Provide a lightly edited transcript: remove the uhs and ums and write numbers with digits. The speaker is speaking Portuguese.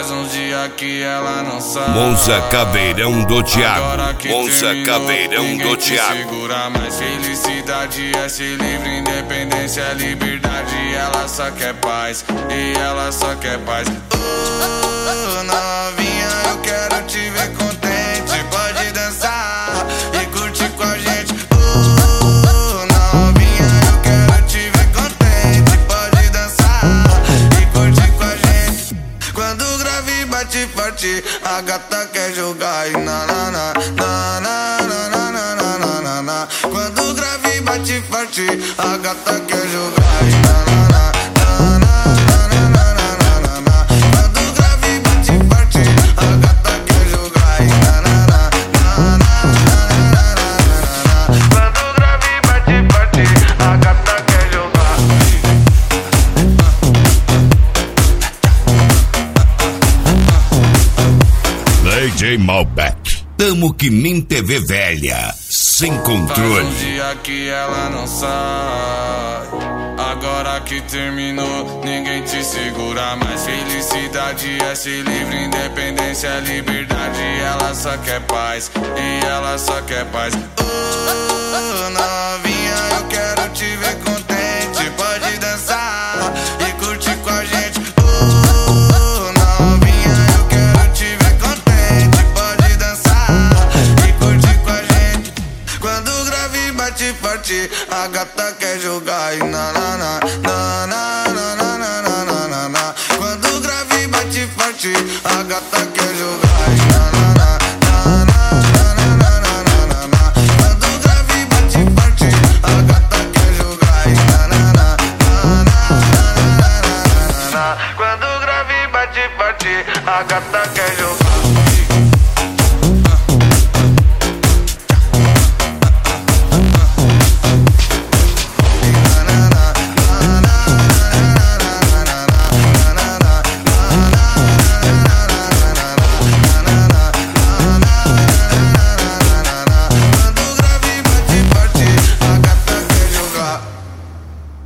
Faz uns dias que ela não sabe. Monza Caveirão do Thiago. Monza Terminou, Caveirão do Thiago. Segura mais. Felicidade é ser livre, independência é liberdade. Ela só quer paz, e ela só quer paz. Novinha, eu quero te ver contente. Pode dançar e curtir com a gente. Novinha, eu quero te ver contente. Pode dançar e curtir com a gente. Quando o grave bate forte, a gata quer jogar e na na na na na na na na na na. Quando o grave bate forte, a gata quer jogar e na na na na na na na na. Quando o grave bate forte, a gata quer jogar e na na na na na na. Quando o grave bate forte, a gata quer jogar. DJ Malbec. Tamo que nem TV velha, sem controle. Faz um dia que ela não sai. Agora que terminou, ninguém te segura mais. Felicidade é ser livre, independência é liberdade. Ela só quer paz, e ela só quer paz. Novinha, eu quero te ver contente. Pode dançar e curtir com a gente. Novinha, eu quero te ver contente. Pode dançar e curtir com a gente. Quando o grave bate forte, a gata quer jogar e na na na na na na na na na na. Quando o grave bate forte, a gata quer jogar e na na na na na na na na. Quando o grave bate forte, a gata quer jogar e na na na na na na na. Quando o grave bate forte, a gata quer jogar.